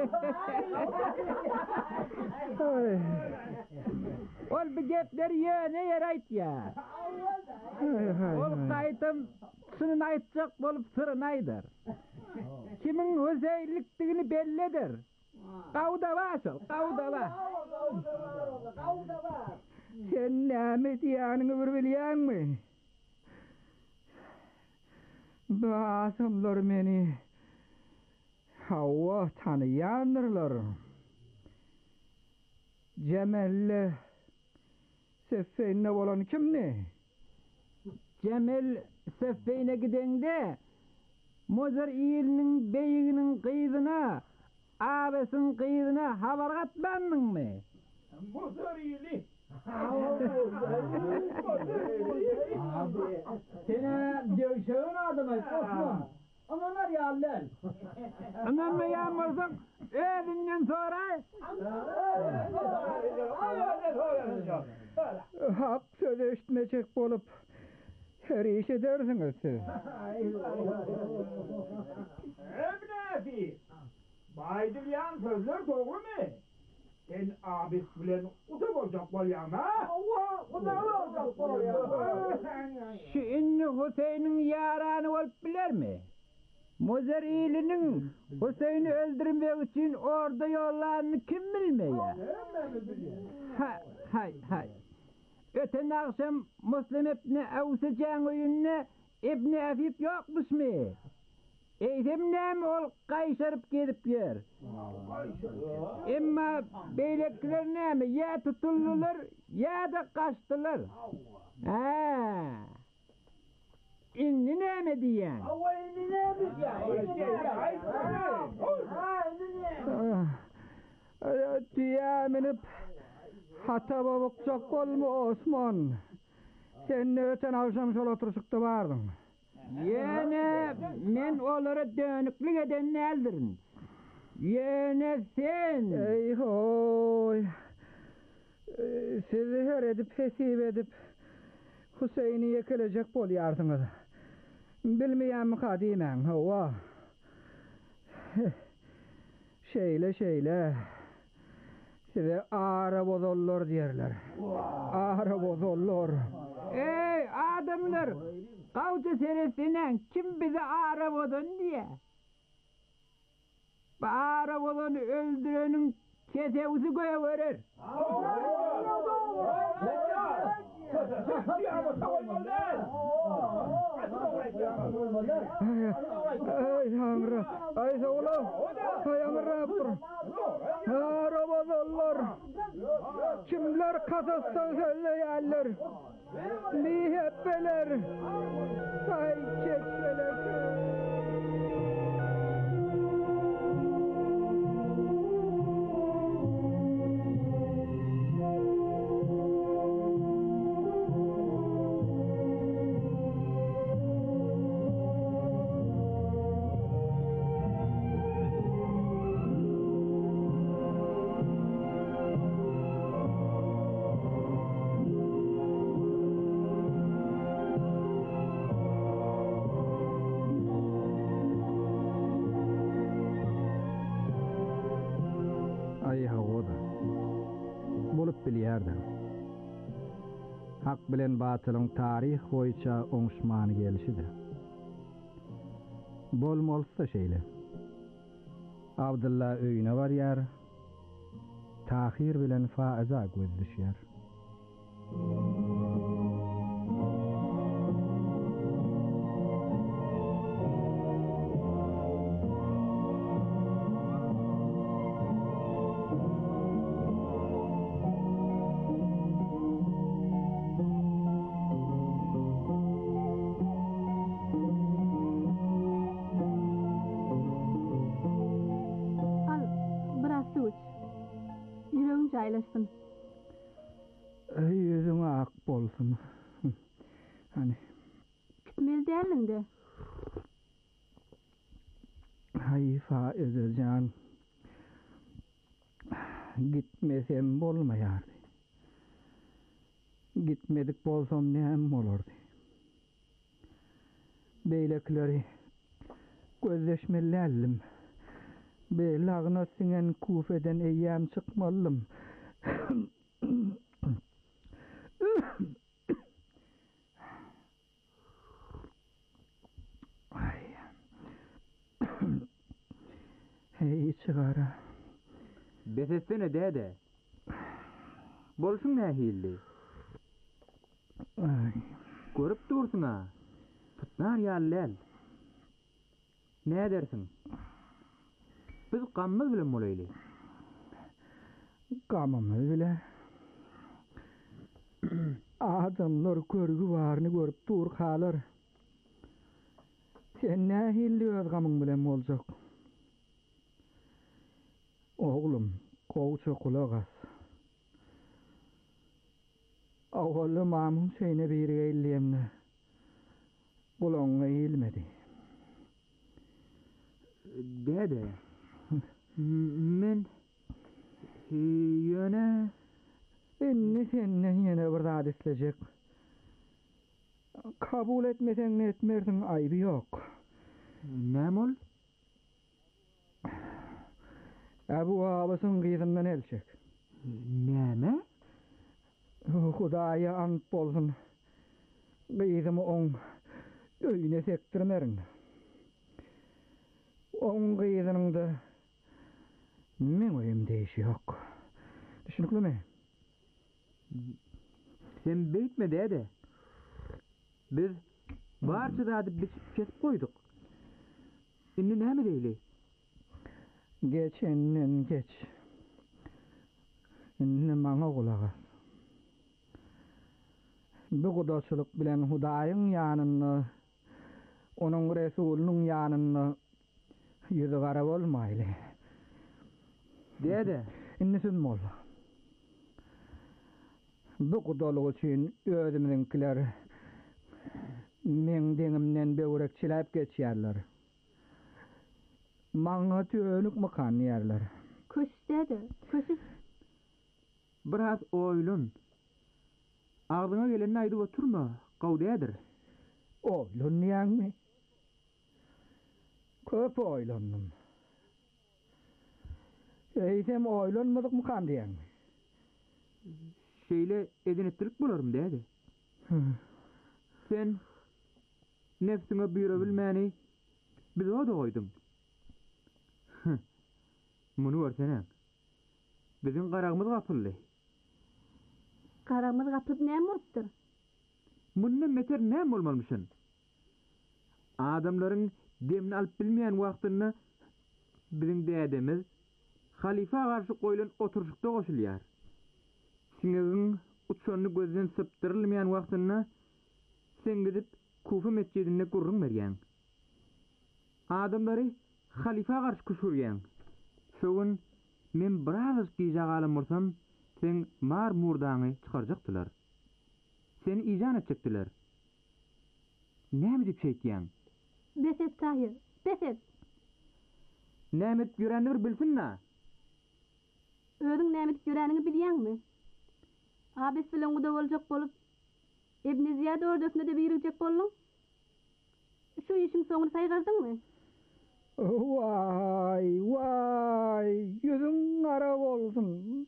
S6: Ol bir gepleri ýöne ýer aýtýar. Ol gaýtym şunu aýtjak bolup sırryn aýdar. Kimin özellikdigini bellidir. Gawda başyl, gawda baş. Sen näme diýäniňi bir bilýärmi? Basamlar meni Hawa tanıyanırlar. Cemelle Seffeyne bolan kimni? Cemel Seffeyne gidende Mozar iyilinin beyiginin kıyızına abesin kıyızına haber atmanın mı?
S8: Mozar iyili.
S7: Sene dövüşeğin adamı Osman. Ananlar yağlar.
S6: Anan mı yağmursun? Evinden sonra? Hak söz eşitmeyecek bolup her iş edersiniz siz.
S8: Ebnefi, baydılyan sözler doğru mu? Sen abis bilen uta bolacak bolyan ha?
S7: Allah, uta bolacak bolyan.
S6: Şu inni Hüseyin'in yaranı olup biler mi? Mozar iyilinin Hüseyin'i öldürmek için orada yollarını kim bilmeyer? Hay hay hay. Öten akşam Müslim İbni Avsıcan oyununa İbni Afif yokmuş mu? Eğitim näme ol kayşarıp gelip yer. Emma beylekler näme ya tutuldular ya da kaçtılar. Ha. İnni näme diýen?
S7: Awa inni näme diýen?
S6: Diýenip hata babakçak bolma Osman. Sen ne öten akşam şol oturuşukta vardın? Yine men olara dönüklük eden neldirin? Yine sen.
S7: Ey hoy. Sizi her edip hesip edip Hüseyin'i yakalayacak bolyardınız. Bilmeyen mi kadimen hava? Şeyle şeyle. Size ağra bozollar diyerler. Ağra bozollar.
S6: Ey adamlar! Kavca seresinden kim bize ağra bozon diye? Bu ağra bozonu öldürenin kesevisi koya verir.
S7: Ay Tanrı, ay sağlam, ay Rabbim. Ağra bozollar. Kimler kasastan söyleyenler. Mihebbeler. Ay çekseler. Hak bilen batılın tarih boyunca oňuşmany gelişidir. Bolmolsa şeýle. Abdullah öýüne barýar, tahir bilen faiza gözleşýär.
S9: Paylaşsın.
S7: Yüzün ak bolsun. Hani.
S9: Gitmeli değerlin de.
S7: Hayfa Özcan. Gitmesem bolmayardı. Gitmedik bolsam nem olurdu. Beylekleri gözleşmelerlim. Be lağna singen kufeden eyyam çıkmalım. Hey çıgara.
S6: Besetsene dede. Bolsun ne hilli?
S7: Ay.
S6: Görüp dursun ha. Tutnar yallel. Ne dersin? Biz qammız bilen molaylı.
S7: Qammız bile. Adamlar körgü varını görüp dur kalır. Sen ne hilli öz qamın bilen olacak? Oğlum, kovça kulak as. Ağoğlu mamın şeyine bir eyleyemne. Kulağına eğilmedi.
S6: Dede, men yöne...
S7: Enni senden yine bir daha disleyecek. Kabul etmesen ne etmersin ayıbı yok.
S6: Ne mol?
S7: Ebu abasın kıyızından elçek.
S6: Ne mi?
S7: Hudaya ant bolsun. Kıyızımı on öyüne sektirmerin. On kıyızının da men oyum deyişi yok. Düşünüklü mü?
S6: Sen beytme dede. Biz barça da adı biçip kesip koyduk. Şimdi ne mi deyli?
S7: Geç ennen geç. Enne bana kulak as. Bu kudaçılık bilen Hudayın yanını, onun Resulünün yanını yüzü garab olmaylı.
S6: Dede.
S7: Enne sünmol. Bu kudalığı için özümüzünkiler men deňimden böwrek çiläp geçýärler. Maňa tönük makan ýerler.
S9: Köşdedi. Köşüs.
S10: Biraz oýlun. Aglyňa geleni aýdyp oturma, gowdaýdyr.
S7: Oýlanýarmy? Köp oýlandym. Eýsem oýlanmadyk makan diýen.
S10: Şeýle edinetdirip bolarmy dädi. Sen nefsine büýre bilmäni biz oda goýdum. Muny görsene. Bizim garagymyz gapyldy.
S9: Garagymyz gapylyp näme bolupdyr?
S10: Mundan meter näme bolmalmyşyn? Adamlaryň demini alyp bilmeýän wagtyny bizim dädemiz halifa garşy goýulan oturuşykda goşulýar. Siňegiň uçanyny gözden sypdyrylmaýan wagtyny sen gidip Kufa mescidine gurrun berýän. Adamlary halifa garşy kuşurýan. Şogun men biraz giýjagaly bolsam, sen mar murdaňy çykarjakdylar. Seni ijan etjekdiler. Näme diýip şeýtýän?
S9: Beset Tahir, beset.
S10: Näme diýip ýürendir bilsinna?
S9: Özüň näme diýip ýüreniňi bilýänmi? Abes bilen guda boljak bolup, Ibn Ziyad ordusuna da biricek boldun. Şu işin soňuny saýgardyňmy?
S7: Vay, vay, yüzün ara bolsun.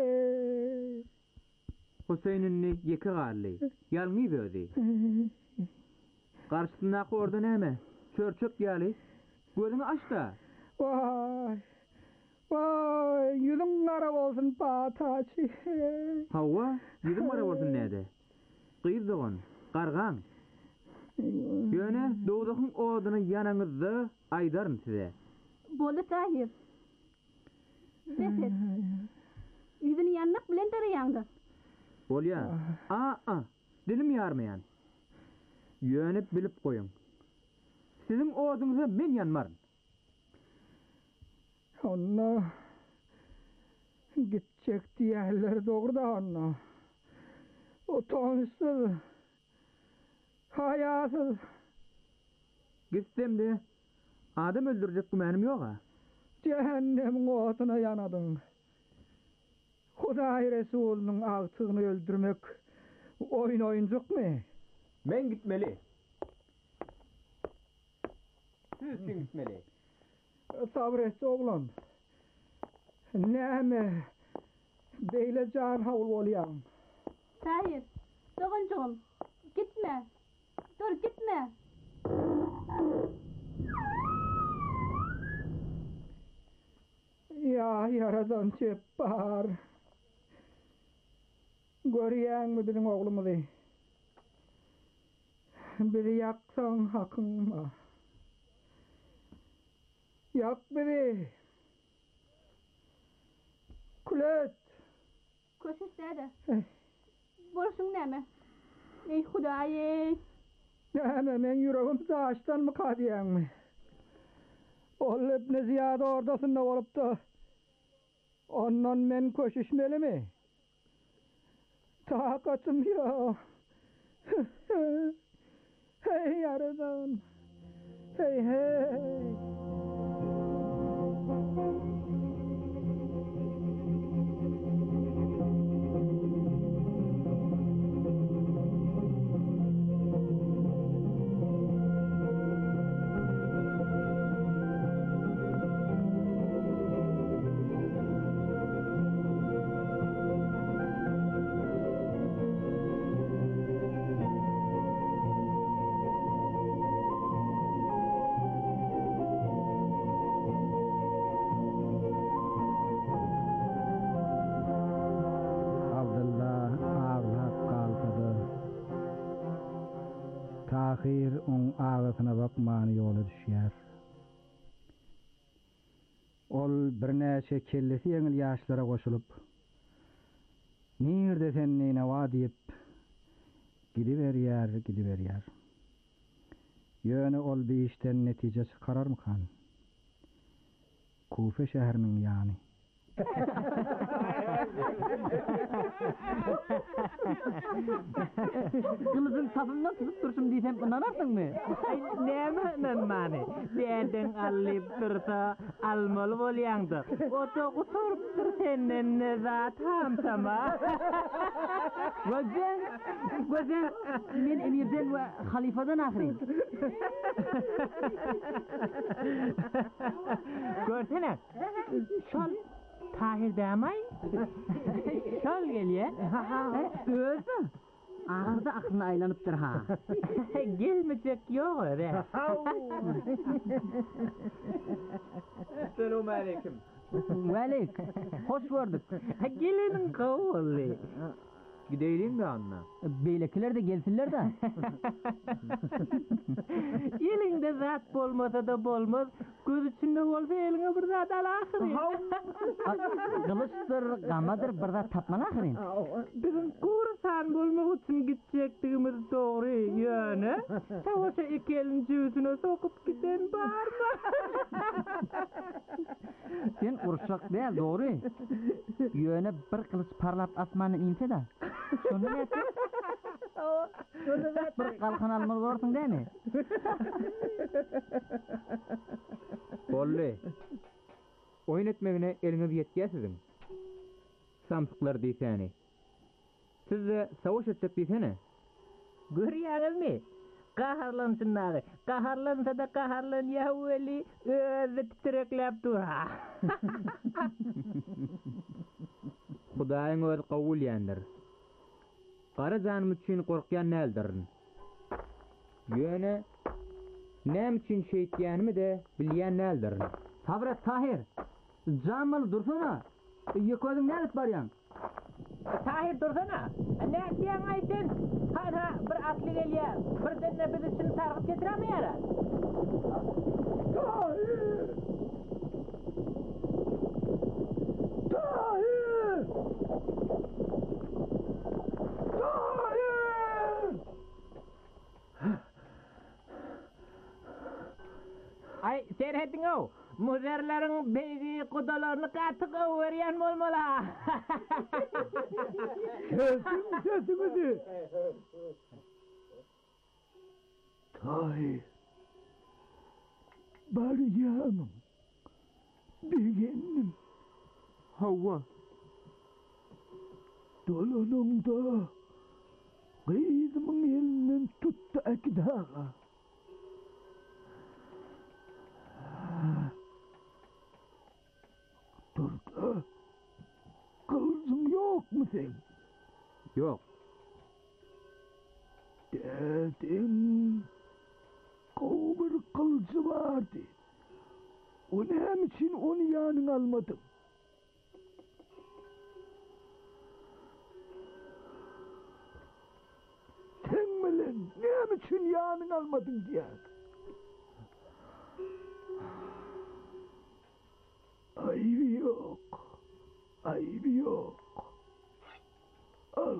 S10: Hüseyin'ni yeki galli, yalňy gözi. Garşysynaky orda näme? Çörçöp ýaly. Gözüňi aç da.
S7: Vay, vay, yüzün ara bolsun pataçy.
S10: Hawa, yüzün ara bolsun näde? Gyzdygan, gargan. Ýöne dowdakyň oduny ýanaňyzda aýdaryn size.
S9: Boldy Tahir. Beset. Yüzüni ýanmak bilen daraýandy.
S10: Bolýa. A, a, dilim ýarmaýan. Ýönep bilip goýun. Siziň oduňyza men ýanmaryn.
S7: Onna gitjek diýerler dogruda onna. Otonysyz, hayasyz.
S10: Gitsem de adam öldürecek gümenim ýok-a.
S7: Cehennem otyna ýanadyň. Hudaý Resulunyň agtygyny öldürmek oýun oýunjukmy?
S10: Men gitmeli. Siz kim gitmeli?
S7: Sabr et oglan. Näme beýle jan hawl bolýan?
S9: Tahir, dogunjum, gitme. Dur gitme.
S7: Ya yaradan çepar. Görýänmi bizim oglumyzy? Bizi yaksan hakyňma. Yak bizi. Kulet.
S9: Köşüsde. Bolşuň näme? Ey Hudaýy.
S7: Näme men ýüregim taşdanmy kadýanmy? Ol Ibn Ziyad ordusunda bolupdy. Ondan men köşüşmelimi? Takatym ýok. Hey yaradan. Hey hey. Tahir on ağasyna bakmany ýola düşýär. Ol birnäçe kellesi ýeňil ýaşlara goşulyp, "Nirde senni näwa" diýip gidiberýär, gidiberýär. Ýöne ol bir işden netije çykararmykan? Kufa şäheriniň ýany.
S11: Kılıcın sapından tutup dursun diysem inanarsın mı?
S12: Näme inanmany? Däden alyp dursa almaly bolýandy. Oto gusurupdyr senden nezat hamsama.
S11: Gözen, gözen, men emirden ve halifadan ahireyim.
S12: Görsene, şol Tahir dämay, şol gelýär.
S11: Özü, ahırda aklına aylanıptır ha.
S12: Gelmeyecek yok öyle.
S10: Selamun aleyküm.
S11: Velik, hoş gördük.
S12: Gelinin kavulli.
S10: Gidelim de anla.
S11: Beylekiler de gelsinler de.
S12: Elinde zat bolmasa da bolmaz. Göz içinde bolsa eline bir zat al ahirin.
S11: Kılıçtır, gamadır, bir zat tapman ahirin.
S12: Bizim kursan bolmak için gidecektigimiz doğru yönü. Savaşa iki elin cüzüne sokup giden var mı?
S11: Sen urşak değil, doğru. Yöne bir kılıç parlap asmanın inse de. Şunu ne etsin? Bir kalkan almalı görsün değil mi?
S10: Bolly. Oyun etmegine eliniz yetkesizin. Samsıklar diýsäni. Siz de savaş etjek diýsene.
S12: Görýäňizmi? Gaharlansınlar. Gaharlansa da gaharlan yahveli özü titrekläp dura.
S10: Hudaýyň öz gowulýandyr. Gara janym üçin gorkýan näldirin. Ýöne näme üçin şeýtýanymy de bilýän näldirin.
S11: Sabret Tahir. Jamal dursana. Ýöközüň nälet barýan?
S12: Tahir dursana. Ne diýen aýtyn? Hara bir atly gelýär. Birden de biz için targyp getiremýär.
S8: Tahir! Tahir! Tahir!
S12: Ay serhetdiň o. Muzerleriň beýgi kudalaryny gatyk öwürýän bolmala.
S8: Kesin sesimizi! Tahir! Barýanım. Bilgenim.
S10: Hawa.
S8: Dolonunda kızımın elinden tuttu ekdağa. Durdu. Kızım yok mu sen?
S10: Yok.
S8: Dedim. Kov bir kılıcı vardı. O ne için onu yanına almadım? Sen mi lan? Ne için yanına almadın diye. Ayıbı yok. Ayıbı yok. Al.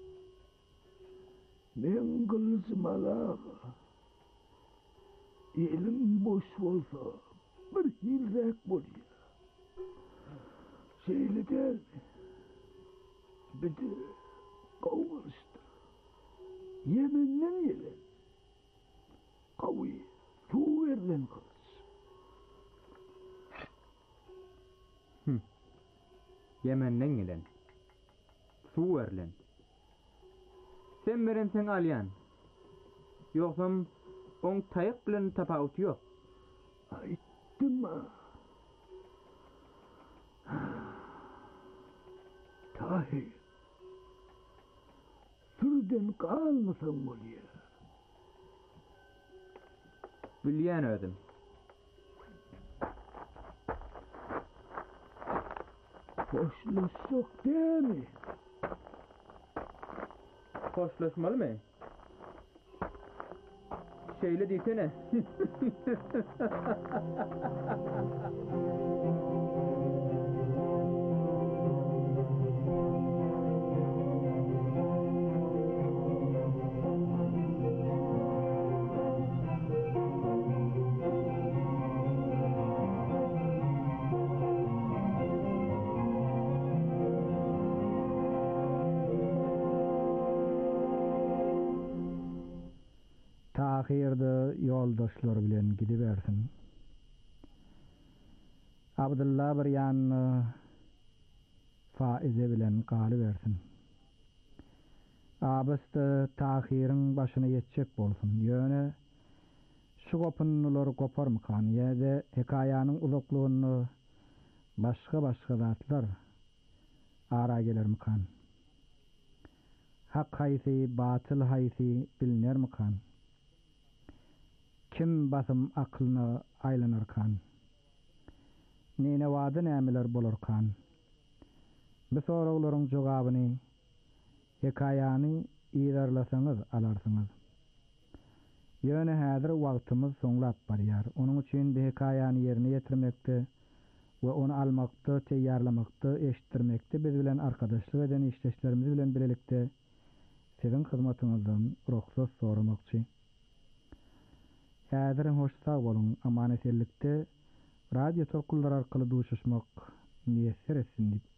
S8: Ben kılıcım alağa. Elim boş olsa bir hilrek bolýar. Şeýle değil mi? Bir de kavuştu. Yemenden gelen. Kavi, su verilen kılıç.
S10: Hm. Yemenden gelen. Su verilen. Sen berensen alýan. Yoksam on taýyk bilen tapawuty ýok.
S8: Aýtdym ha. Tahir. Türden kalmasan bolýar.
S10: Bilýän ödüm.
S8: Hoşlaşsak değil mi?
S10: Hoşlaşmalı mı? Şeýle diýsene.
S7: tahirde yoldaşlar bilen gidibersin. Abdullah bir ýanyny faize bilen galybersin. Abysty tahirin başyna ýetjek bolsun. Ýöne şu gopunlary goparmykan ýa-da hekaýanyň uzaklygyny başga-başga zatlar ara gelermikan. Hak haýsy, batyl haýsy bilinermikan. Kim basym aklyna aýlanarkan. Nene wada nämeler bolarkan. Bu soraglaryň jogabyny hekaýany ýerlerleseňiz alarsyňyz. Ýöne häzir wagtymyz soňlap barýar. Onuň üçin bu hekaýany ýerine ýetirmekde we onu almakda, teýýarlamakda, eşitdirmekde biz bilen arkadaşlyk eden işleşlerimiz bilen bilelikde siziň hyzmatyňyzdan ruhsat soramakçy. Häzir hoş sag bolun, amanetellikde radio tokullar arkaly duşuşmak müýesser etsin diýip.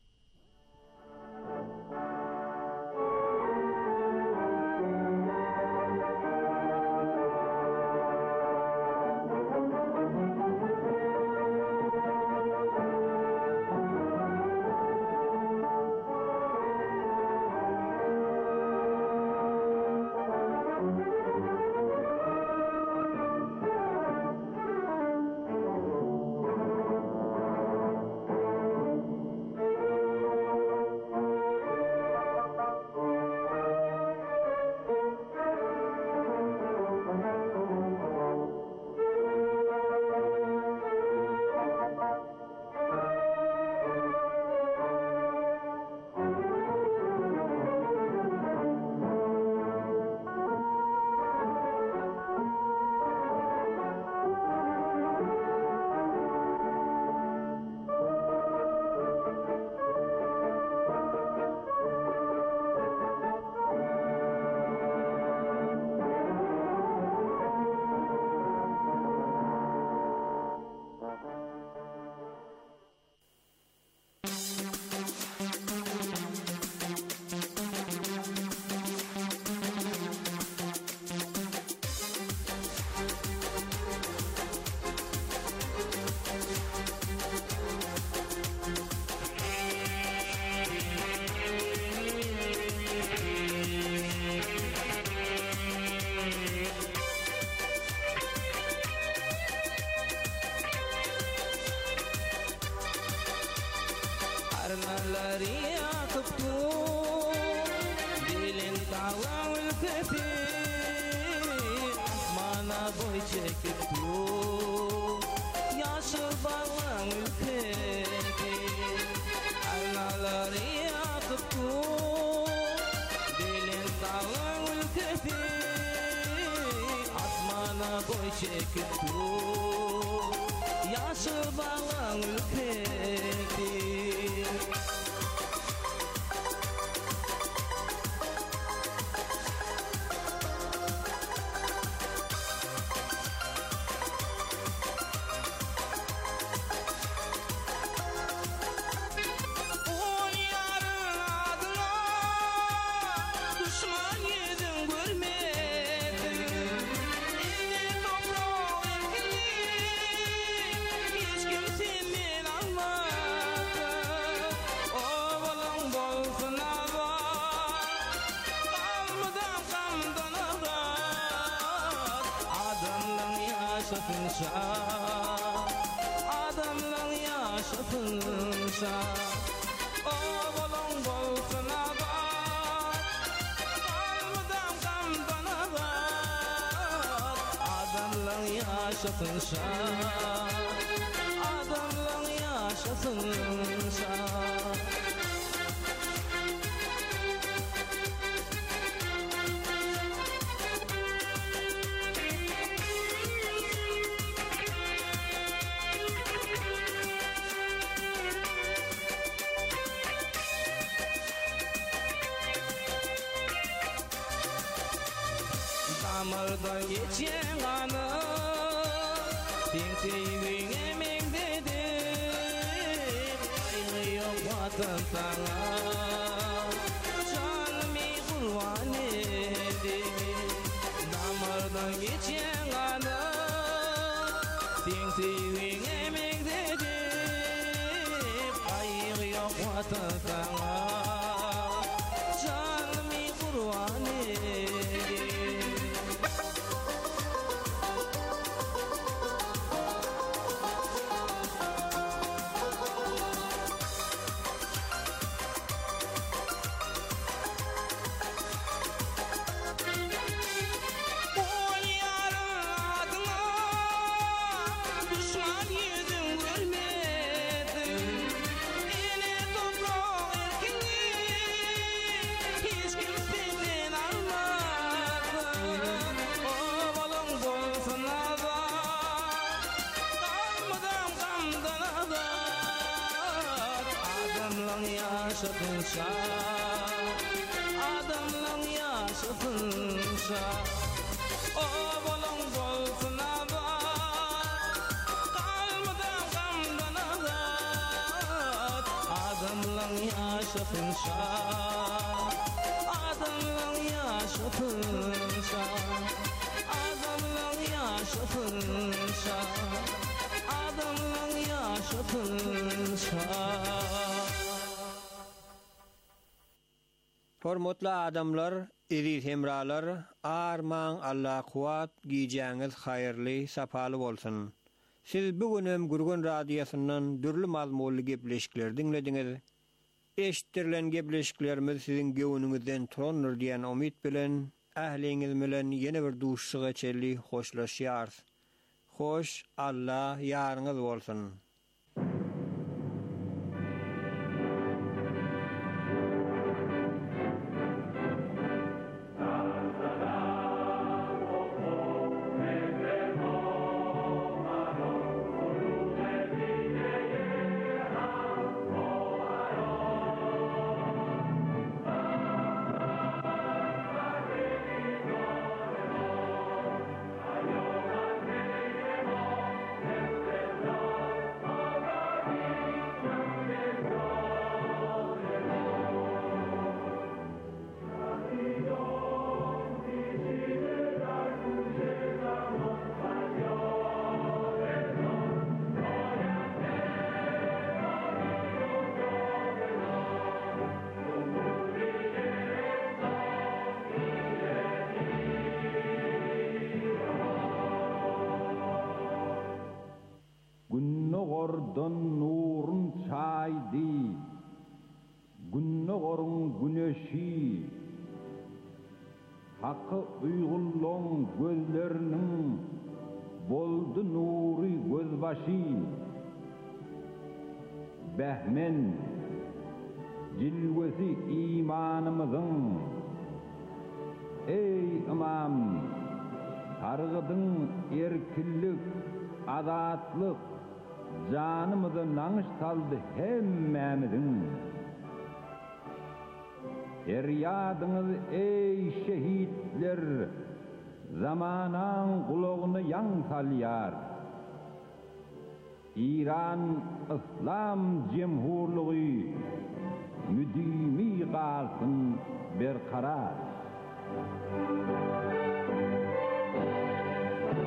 S13: Damardan geçen anı Pintiğin emin dedim Aynı yok vatan sana Canımı kurban edin Damardan Zamandan geçen anı Tengtiğin emekte deyip Ayığı yok vatan sana Canımı kurban edeyim yaşatınsa adamlan yaşatınsa o bolon bolsun abat kalmadan kamdan abat adamlan yaşatınsa adamlan yaşatınsa adamlan yaşatınsa adamlan yaşatınsa
S4: Hormatly adamlar, iri hemralar, arman Allah kuwat giyeceğiniz hayırlı, sapalı bolsun. Siz bugünem Gurgun Radyosu'ndan dürlü mazmullu gepleşikler dinlediniz. Eşittirlen gepleşiklerimiz sizin göwünüňizden turanlar diýen umyt bilen, ähliňiz bilen ýene bir duşşy geçerli hoşlaşýar. Hoş, Allah ýaryňyz bolsun.
S6: Günnogordan nurun çaydi, günnogorun güneşi, hakkı uygullan gözlerinin boldu nuri gözbaşı. Behmen, cilvesi imanımızın, ey imam, targıdın erkillik, azatlık, canımızı nanış saldı hemmemizin. Feryadınız ey şehitler, zamanan kulağını yan salyar. İran İslam Cemhurluğu müdimi kalsın berkarar.